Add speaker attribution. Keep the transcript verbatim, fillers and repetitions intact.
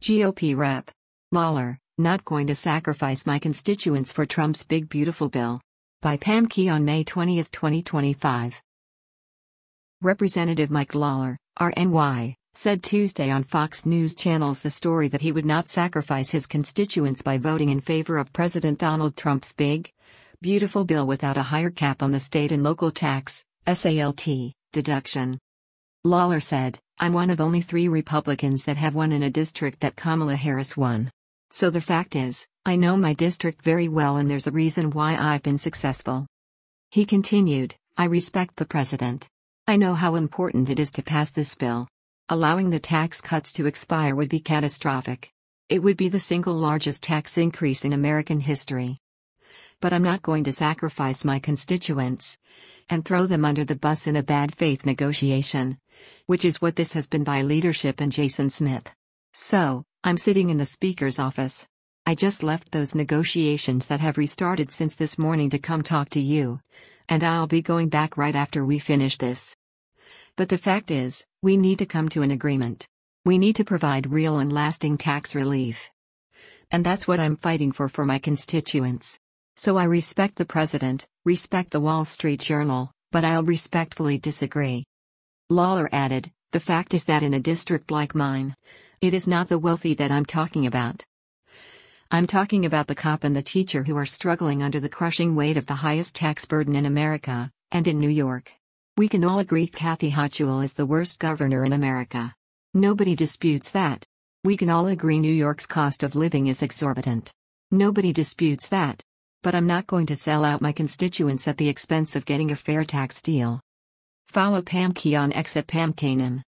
Speaker 1: G O P Rep. Lawler, not going to sacrifice my constituents for Trump's big beautiful bill. By Pam Key on May twentieth, twenty twenty-five. Representative Mike Lawler, R N Y, said Tuesday on Fox News Channel's The Story that he would not sacrifice his constituents by voting in favor of President Donald Trump's big, beautiful bill without a higher cap on the state and local tax, SALT, deduction. Lawler said, "I'm one of only three Republicans that have won in a district that Kamala Harris won. So the fact is, I know my district very well and there's a reason why I've been successful." He continued, "I respect the president. I know how important it is to pass this bill. Allowing the tax cuts to expire would be catastrophic. It would be the single largest tax increase in American history. But I'm not going to sacrifice my constituents and throw them under the bus in a bad faith negotiation, which is what this has been by leadership and Jason Smith. So, I'm sitting in the Speaker's office. I just left those negotiations that have restarted since this morning to come talk to you, and I'll be going back right after we finish this. But the fact is, we need to come to an agreement. We need to provide real and lasting tax relief. And that's what I'm fighting for for my constituents. So I respect the president, respect the Wall Street Journal, but I'll respectfully disagree." Lawler added, "The fact is that in a district like mine, it is not the wealthy that I'm talking about. I'm talking about the cop and the teacher who are struggling under the crushing weight of the highest tax burden in America, and in New York. We can all agree Kathy Hochul is the worst governor in America. Nobody disputes that. We can all agree New York's cost of living is exorbitant. Nobody disputes that. But I'm not going to sell out my constituents at the expense of getting a fair tax deal." Follow Pam Key on X at Pam Kanan.